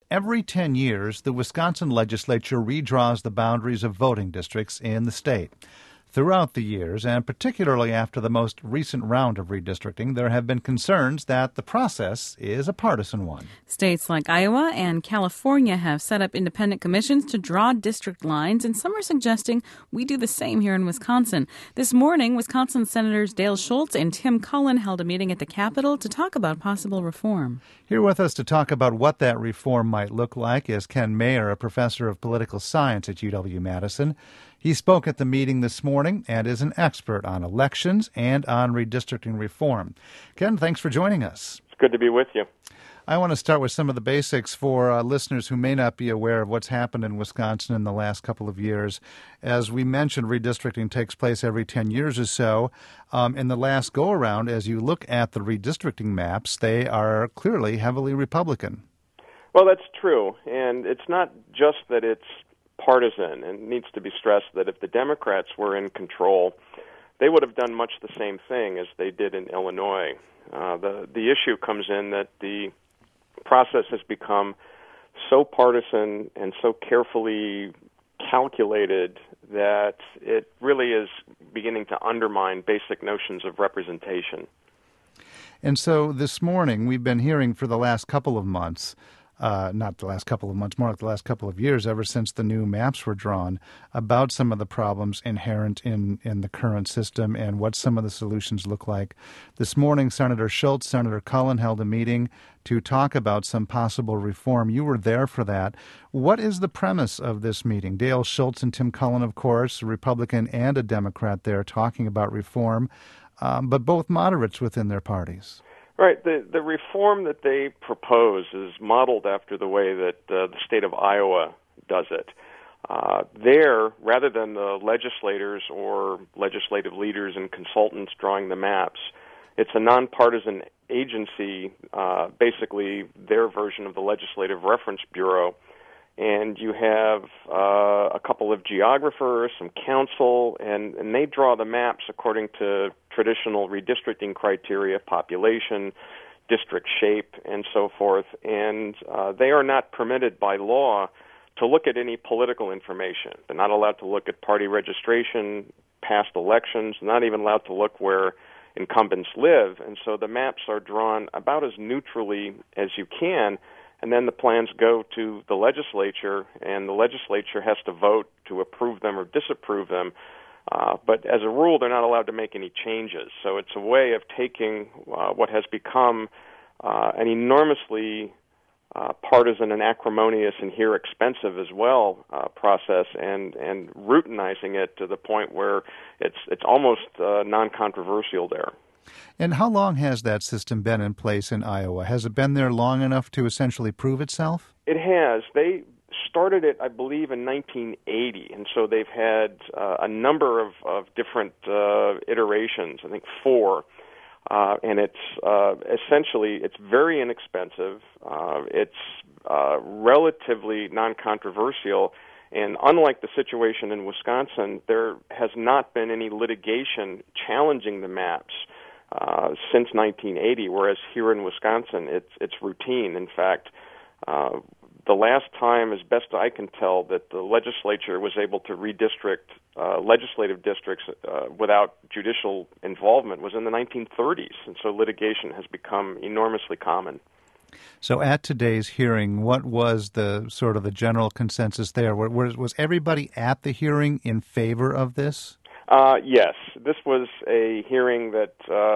every 10 years, the Wisconsin legislature redraws the boundaries of voting districts in the state. Throughout the years, and particularly after the most recent round of redistricting, there have been concerns that the process is a partisan one. States like Iowa and California have set up independent commissions to draw district lines, and some are suggesting we do the same here in Wisconsin. This morning, Wisconsin Senators Dale Schultz and Tim Cullen held a meeting at the Capitol to talk about possible reform. Here with us to talk about what that reform might look like is Ken Mayer, a professor of political science at UW-Madison. He spoke at the meeting this morning and is an expert on elections and on redistricting reform. Ken, thanks for joining us. It's good to be with you. I want to start with some of the basics for listeners who may not be aware of what's happened in Wisconsin in the last couple of years. As we mentioned, redistricting takes place every 10 years or so. In the last go-around, as you look at the redistricting maps, they are clearly heavily Republican. Well, that's true. And it's not just that it's partisan, and it needs to be stressed that if the Democrats were in control, they would have done much the same thing as they did in Illinois. The issue comes in that the process has become so partisan and so carefully calculated that it really is beginning to undermine basic notions of representation. And so this morning, we've been hearing for the last couple of months, not the last couple of months, more like the last couple of years, ever since the new maps were drawn, about some of the problems inherent in the current system and what some of the solutions look like. This morning, Senator Schultz, Senator Cullen held a meeting to talk about some possible reform. You were there for that. What is the premise of this meeting? Dale Schultz and Tim Cullen, of course, a Republican and a Democrat there talking about reform, but both moderates within their parties. Right. The reform that they propose is modeled after the way that the state of Iowa does it. There, rather than the legislators or legislative leaders and consultants drawing the maps, it's a nonpartisan agency, basically their version of the Legislative Reference Bureau. And you have a couple of geographers, some counsel, and they draw the maps according to traditional redistricting criteria, population, district shape, and so forth. And they are not permitted by law to look at any political information. They're not allowed to look at party registration, past elections, not even allowed to look where incumbents live. And so the maps are drawn about as neutrally as you can. And then the plans go to the legislature, and the legislature has to vote to approve them or disapprove them. But as a rule, they're not allowed to make any changes. So it's a way of taking what has become an enormously partisan and acrimonious and here expensive as well process and routinizing it to the point where it's almost non-controversial there. And how long has that system been in place in Iowa? Has it been there long enough to essentially prove itself? It has. They started it, I believe, in 1980, and so they've had a number of different iterations, I think 4. And it's essentially, it's very inexpensive. It's relatively non-controversial. And unlike the situation in Wisconsin, there has not been any litigation challenging the maps since 1980, whereas here in Wisconsin, it's routine. In fact, the last time, as best I can tell, that the legislature was able to redistrict legislative districts without judicial involvement was in the 1930s, and so litigation has become enormously common. So at today's hearing, what was the sort of the general consensus there? Was everybody at the hearing in favor of this? Yes. This was a hearing that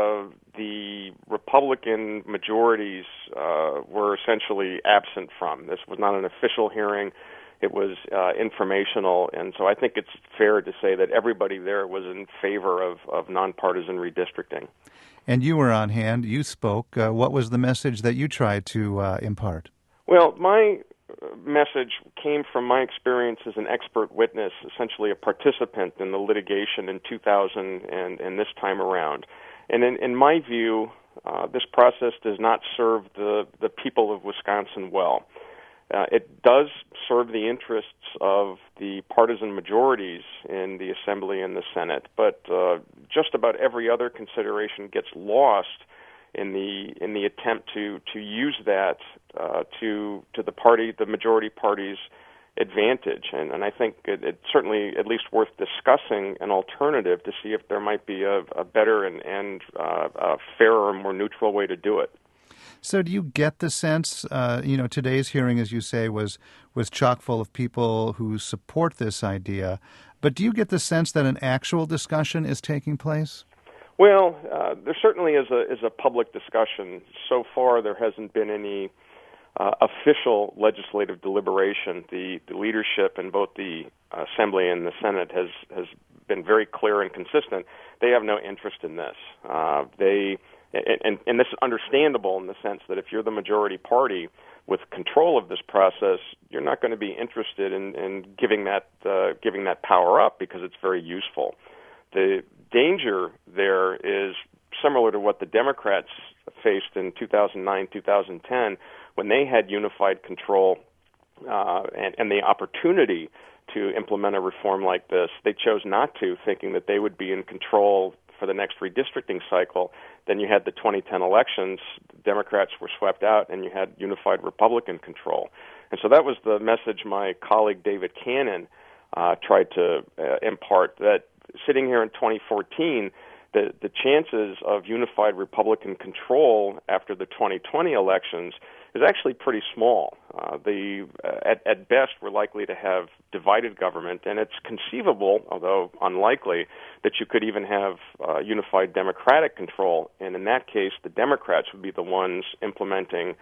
the Republican majorities were essentially absent from. This was not an official hearing. It was informational, and so I think it's fair to say that everybody there was in favor of nonpartisan redistricting. And you were on hand. You spoke. What was the message that you tried to impart? Well, my message came from my experience as an expert witness, essentially a participant in the litigation in 2000 and this time around. And in my view, this process does not serve the people of Wisconsin well. It does serve the interests of the partisan majorities in the Assembly and the Senate, but just about every other consideration gets lost in the attempt to use that to the majority party's advantage. And I think it's certainly at least worth discussing an alternative to see if there might be a better and a fairer, more neutral way to do it. So do you get the sense, today's hearing, as you say, was chock full of people who support this idea, but do you get the sense that an actual discussion is taking place? Well, there certainly is a public discussion. So far, there hasn't been any official legislative deliberation. The leadership in both the Assembly and the Senate has been very clear and consistent. They have no interest in this. And this is understandable in the sense that if you're the majority party with control of this process, you're not going to be interested in giving that power up because it's very useful. The danger there is similar to what the Democrats faced in 2009, 2010, when they had unified control and the opportunity to implement a reform like this. They chose not to, thinking that they would be in control for the next redistricting cycle. Then you had the 2010 elections, Democrats were swept out, and you had unified Republican control. And so that was the message my colleague David Cannon tried to impart, that sitting here in 2014, the chances of unified Republican control after the 2020 elections is actually pretty small. At best, we're likely to have divided government, and it's conceivable, although unlikely, that you could even have unified Democratic control, and in that case, the Democrats would be the ones implementing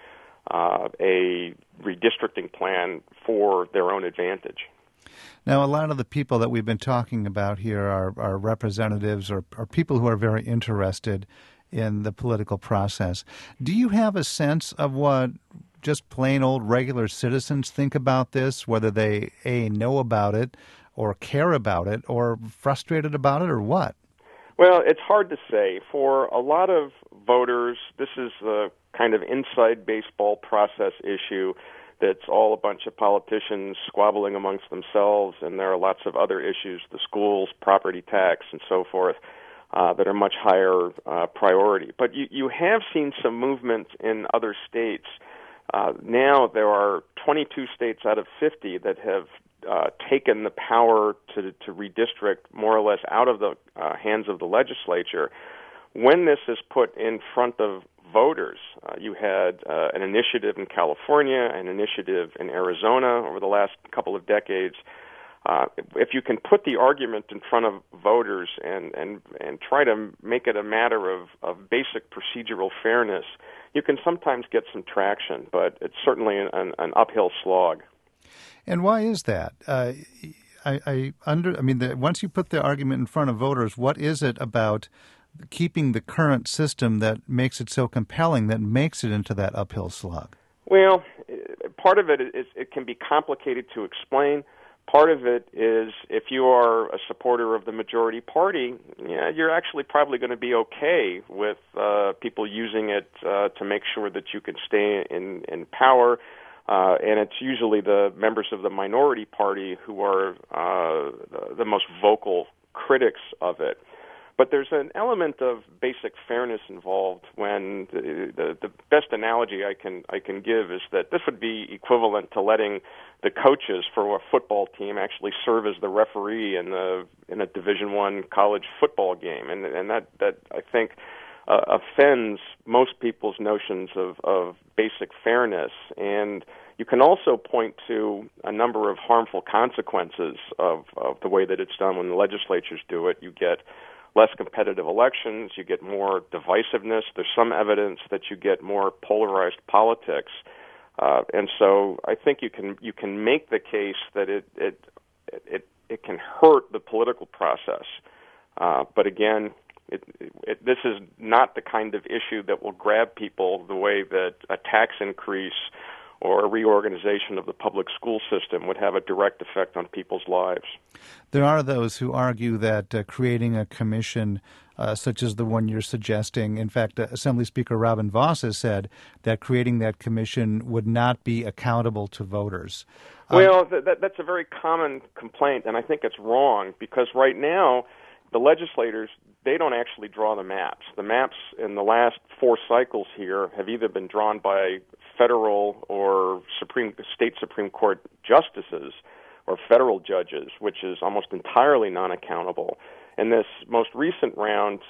a redistricting plan for their own advantage. Now, a lot of the people that we've been talking about here are representatives or people who are very interested in the political process. Do you have a sense of what just plain old regular citizens think about this, whether they, A, know about it or care about it or frustrated about it or what? Well, it's hard to say. For a lot of voters, this is a kind of inside baseball process issue that's all a bunch of politicians squabbling amongst themselves, and there are lots of other issues, the schools, property tax, and so forth, that are much higher priority. But you have seen some movement in other states. Now there are 22 states out of 50 that have taken the power to redistrict more or less out of the hands of the legislature. When this is put in front of voters, you had an initiative in California, an initiative in Arizona over the last couple of decades. If you can put the argument in front of voters and try to make it a matter of basic procedural fairness, you can sometimes get some traction, but it's certainly an uphill slog. And why is that? Once you put the argument in front of voters, what is it about keeping the current system that makes it so compelling, that makes it into that uphill slog? Well, part of it is it can be complicated to explain. Part of it is if you are a supporter of the majority party, you're actually probably going to be okay with people using it to make sure that you can stay in power. And it's usually the members of the minority party who are the most vocal critics of it. But there's an element of basic fairness involved when the best analogy I can give is that this would be equivalent to letting the coaches for a football team actually serve as the referee in a Division I college football game, and that I think offends most people's notions of basic fairness. And you can also point to a number of harmful consequences of the way that it's done when the legislatures do it. You get less competitive elections, you get more divisiveness. There's some evidence that you get more polarized politics, and so I think you can make the case that it can hurt the political process. But again, this is not the kind of issue that will grab people the way that a tax increase or a reorganization of the public school system would have a direct effect on people's lives. There are those who argue that creating a commission such as the one you're suggesting, in fact, Assembly Speaker Robin Vos has said that creating that commission would not be accountable to voters. Well, that's a very common complaint, and I think it's wrong, because right now the legislators, they don't actually draw the maps. The maps in the last 4 cycles here have either been drawn by federal or state Supreme Court justices or federal judges, which is almost entirely non-accountable. In this most recent round,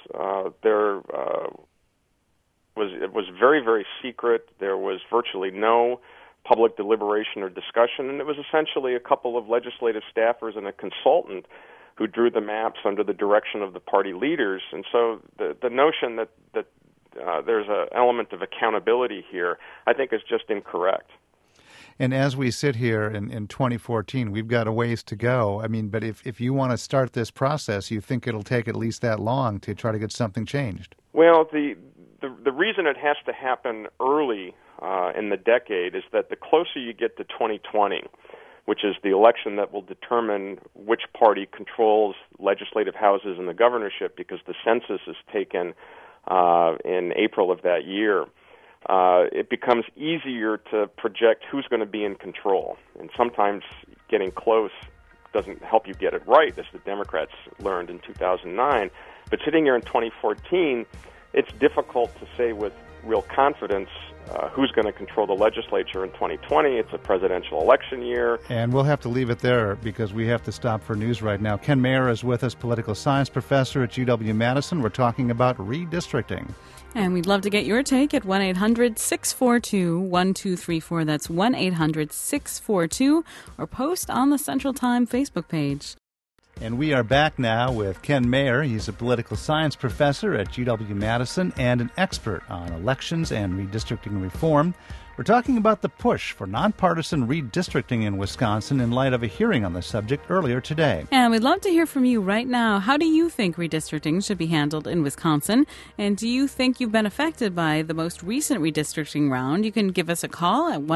it was very, very secret. There was virtually no public deliberation or discussion, and it was essentially a couple of legislative staffers and a consultant who drew the maps under the direction of the party leaders. And so the notion that there's an element of accountability here, I think, is just incorrect. And as we sit here in 2014, we've got a ways to go. I mean, but if you want to start this process, you think it'll take at least that long to try to get something changed? Well, the reason it has to happen early in the decade is that the closer you get to 2020, which is the election that will determine which party controls legislative houses and the governorship, because the census is taken in April of that year, it becomes easier to project who's going to be in control. And sometimes getting close doesn't help you get it right, as the Democrats learned in 2009. But sitting here in 2014, it's difficult to say with real confidence who's going to control the legislature in 2020. It's a presidential election year. And we'll have to leave it there because we have to stop for news right now. Ken Mayer is with us, political science professor at UW-Madison. We're talking about redistricting. And we'd love to get your take at 1-800-642-1234. That's 1-800-642, or post on the Central Time Facebook page. And we are back now with Ken Mayer. He's a political science professor at UW-Madison and an expert on elections and redistricting reform. We're talking about the push for nonpartisan redistricting in Wisconsin in light of a hearing on the subject earlier today. And we'd love to hear from you right now. How do you think redistricting should be handled in Wisconsin? And do you think you've been affected by the most recent redistricting round? You can give us a call at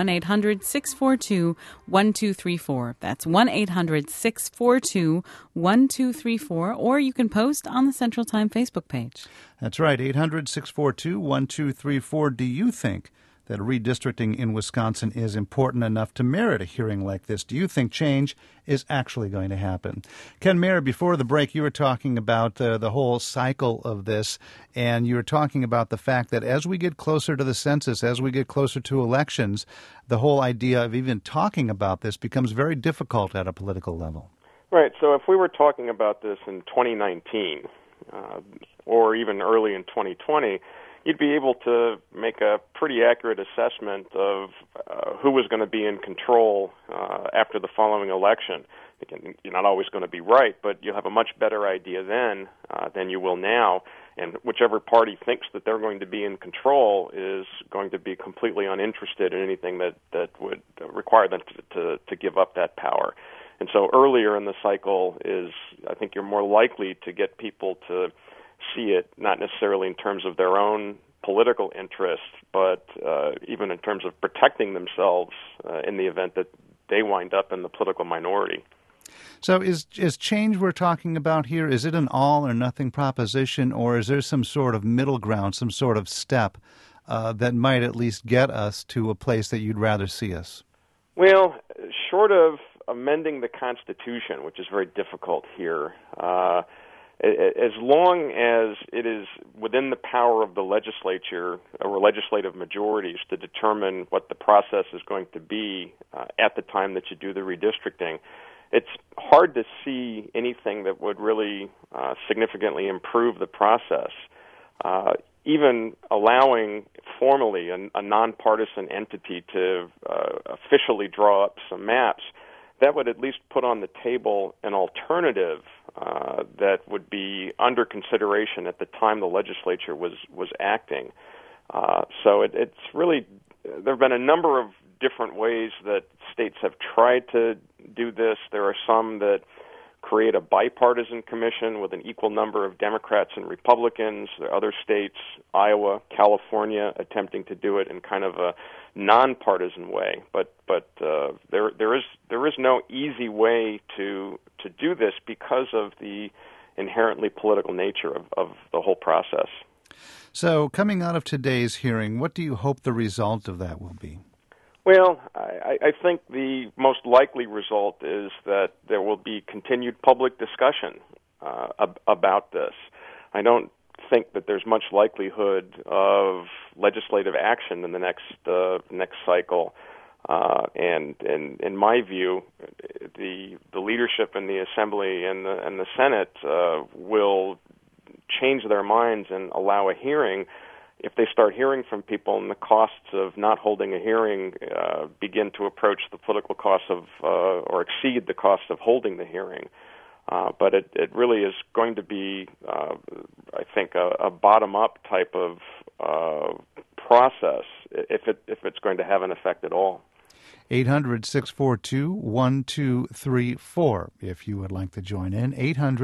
1-800-642-1234. That's 1-800-642-1234. Or you can post on the Central Time Facebook page. That's right, 800-642-1234. Do you think that redistricting in Wisconsin is important enough to merit a hearing like this? Do you think change is actually going to happen? Ken Mayer, before the break, you were talking about the whole cycle of this, and you were talking about the fact that as we get closer to the census, as we get closer to elections, the whole idea of even talking about this becomes very difficult at a political level. Right. So if we were talking about this in 2019 or even early in 2020, you'd be able to make a pretty accurate assessment of who was going to be in control after the following election. Again, you're not always going to be right, but you'll have a much better idea then than you will now. And whichever party thinks that they're going to be in control is going to be completely uninterested in anything that would require them to give up that power. And so earlier in the cycle I think you're more likely to get people to see it not necessarily in terms of their own political interests, but even in terms of protecting themselves in the event that they wind up in the political minority. So is change we're talking about here, is it an all or nothing proposition, or is there some sort of middle ground, some sort of step that might at least get us to a place that you'd rather see us? Well, short of amending the Constitution, which is very difficult here, as long as it is within the power of the legislature or legislative majorities to determine what the process is going to be at the time that you do the redistricting, it's hard to see anything that would really significantly improve the process. Even allowing formally a nonpartisan entity to officially draw up some maps, that would at least put on the table an alternative that would be under consideration at the time the legislature was acting. So it's really, there have been a number of different ways that states have tried to do this. There are some that create a bipartisan commission with an equal number of Democrats and Republicans. There are other states, Iowa, California, attempting to do it in kind of a nonpartisan way. But there is no easy way to do this because of the inherently political nature of the whole process. So coming out of today's hearing, what do you hope the result of that will be? Well, I think the most likely result is that there will be continued public discussion about this. I don't think that there's much likelihood of legislative action in the next cycle. And in my view, the leadership in the Assembly and the Senate will change their minds and allow a hearing if they start hearing from people and the costs of not holding a hearing begin to approach the political costs of or exceed the cost of holding the hearing. But it really is going to be, I think, a bottom-up type of process if it's going to have an effect at all. 800-642-1234 if you would like to join in.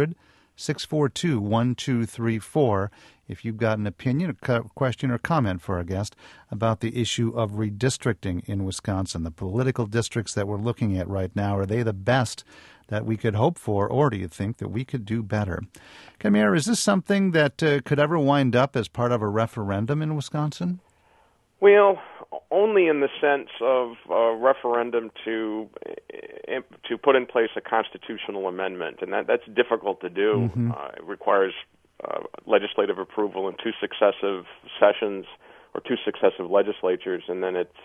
800-642-1234 if you've got an opinion, a question, or comment for our guest about the issue of redistricting in Wisconsin. The political districts that we're looking at right now, are they the best that we could hope for, or do you think that we could do better? Camille, is this something that could ever wind up as part of a referendum in Wisconsin? Well, only in the sense of a referendum to put in place a constitutional amendment, and that's difficult to do. Mm-hmm. It requires legislative approval in two successive sessions or two successive legislatures, and then it's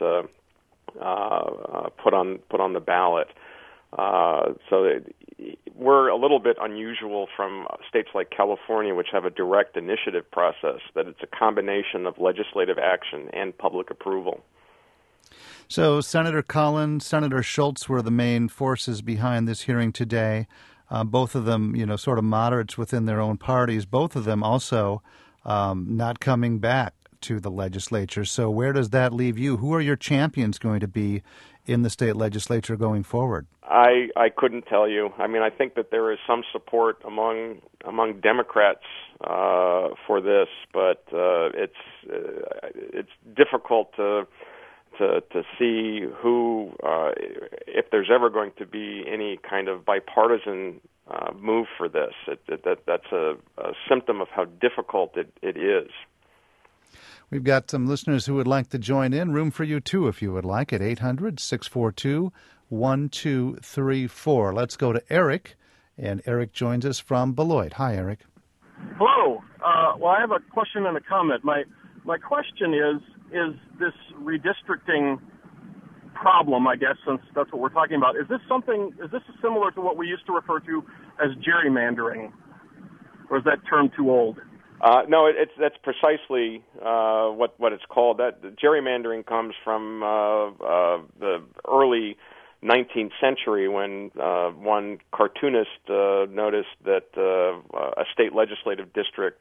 put on the ballot. So we're a little bit unusual from states like California, which have a direct initiative process, that it's a combination of legislative action and public approval. So Senator Cullen, Senator Schultz were the main forces behind this hearing today. Both of them, sort of moderates within their own parties. Both of them also not coming back to the legislature. So where does that leave you? Who are your champions going to be in the state legislature going forward? I couldn't tell you. I mean, I think that there is some support among Democrats for this, but it's difficult to see who, if there's ever going to be any kind of bipartisan move for this. That's a symptom of how difficult it is. We've got some listeners who would like to join in. Room for you, too, if you would like, at 800-642-1234. Let's go to Eric, and Eric joins us from Beloit. Hi, Eric. Hello. Well, I have a question and a comment. My question is this redistricting problem, I guess, since that's what we're talking about, is this similar to what we used to refer to as gerrymandering, or is that term too old? No, that's precisely what it's called. That gerrymandering comes from the early 19th century when one cartoonist noticed that a state legislative district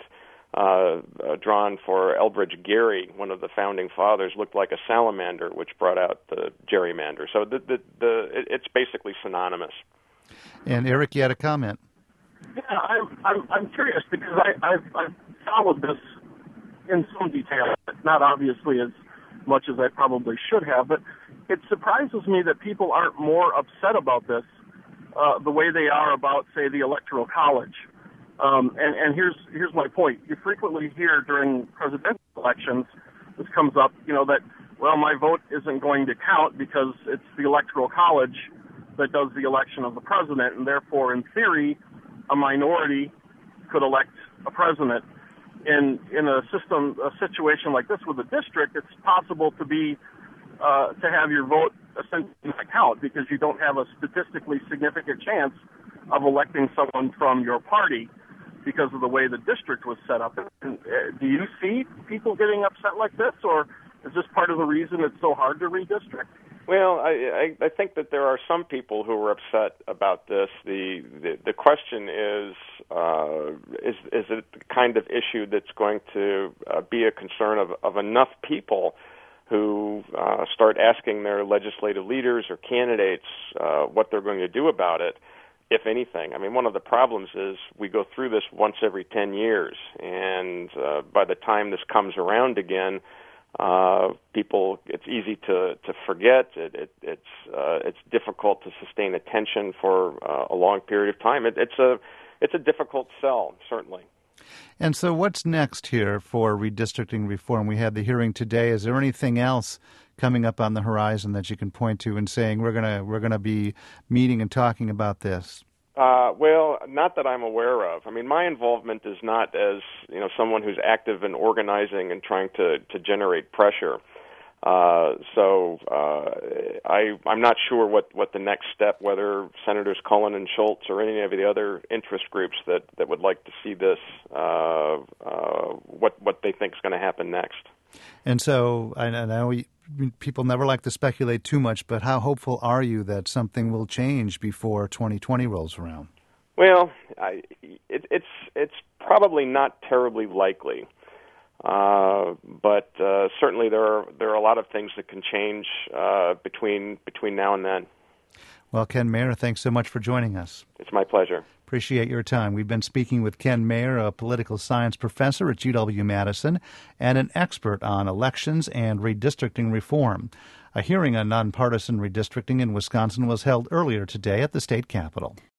drawn for Elbridge Gerry, one of the founding fathers, looked like a salamander, which brought out the gerrymander. So it's basically synonymous. And Eric, you had a comment. Yeah, I'm curious because I've followed this in some detail, not obviously as much as I probably should have, but it surprises me that people aren't more upset about this the way they are about, say, the Electoral College. And here's my point. You frequently hear during presidential elections, this comes up, that, well, my vote isn't going to count because it's the Electoral College that does the election of the president, and therefore, in theory, a minority could elect a president. In a situation like this with a district, it's possible to have your vote essentially not count because you don't have a statistically significant chance of electing someone from your party because of the way the district was set up. And, do you see people getting upset like this, or is this part of the reason it's so hard to redistrict? Well, I think that there are some people who are upset about this. The question is it the kind of issue that's going to be a concern of enough people who start asking their legislative leaders or candidates what they're going to do about it, if anything. I mean, one of the problems is we go through this once every 10 years, and by the time this comes around again, people, it's easy to forget. It's difficult to sustain attention for a long period of time. It's a difficult sell, certainly. And so what's next here for redistricting reform? We had the hearing today. Is there anything else coming up on the horizon that you can point to and saying we're gonna be meeting and talking about this? Well, not that I'm aware of. I mean, my involvement is not as someone who's active in organizing and trying to generate pressure. I'm not sure what the next step, whether Senators Cullen and Schultz or any of the other interest groups that would like to see this, what they think is going to happen next. And so I know people never like to speculate too much, but how hopeful are you that something will change before 2020 rolls around? Well, it's probably not terribly likely. But certainly there are a lot of things that can change between now and then. Well, Ken Mayer, thanks so much for joining us. It's my pleasure. Appreciate your time. We've been speaking with Ken Mayer, a political science professor at UW-Madison and an expert on elections and redistricting reform. A hearing on nonpartisan redistricting in Wisconsin was held earlier today at the state capitol.